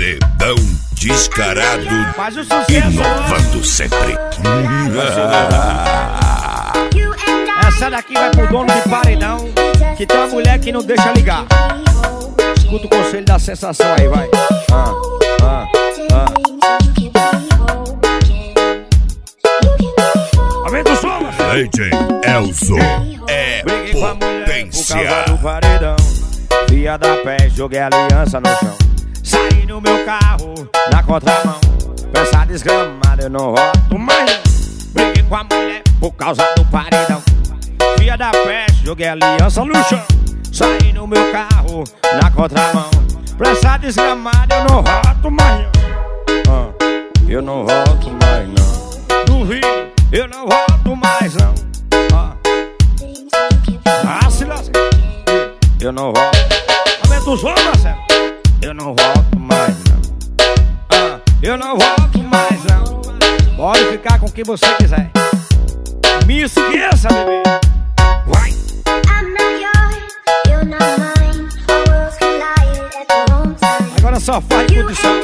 Paredão descarado, faz o sucesso, inovando sempre. Essa daqui vai pro dono de paredão, que tem uma mulher que não deixa ligar. Escuta o conselho da sensação aí, vai. Aumenta o som, DJ Elzo é briguei com a mulher por potência. causa do paredão. Via da pé, joguei a aliança no chão. Saí no meu carro, na contramão. Peça desgramada, eu não rodo mais não. Briguei com a mulher por causa do paredão. Via da pé, joguei a aliança no chão. Saí no meu carro, na contramão. Peça desgramada, eu não rodo mais não. Eu não rodo mais não. Duvido, eu não rodo mais não. Se lasca. Eu não rodo. Aumenta o som, Marcelo. Eu não volto mais não. Eu não volto mais não. Pode ficar com quem você quiser. Me esqueça, bebê. Vai. Agora só faz condição.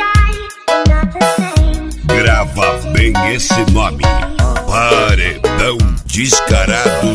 Grava bem esse nome. Paredão descarado.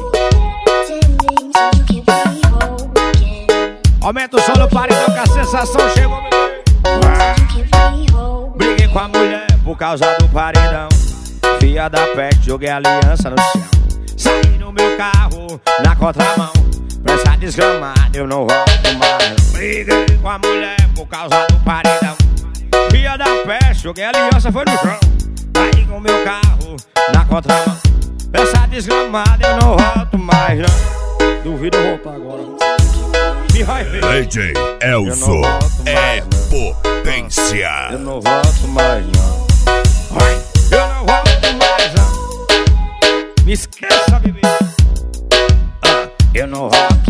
Aumenta o som no paredão que a sensação chegou, bebê. Briguei com a mulher por causa do paredão. Fia da peste, joguei a aliança no chão. Saí no meu carro, na contramão. Pressa desgramada, eu não volto mais. Briguei com a mulher por causa do paredão. Fia da peste, joguei a aliança, foi no chão. Saí com meu carro, na contramão. Pressa desgramada, eu não volto mais não. Duvido eu voltar agora. DJ Elzo é potência. Eu não volto mais não. Eu não volto mais não. Me esqueça, bebê. Eu não volto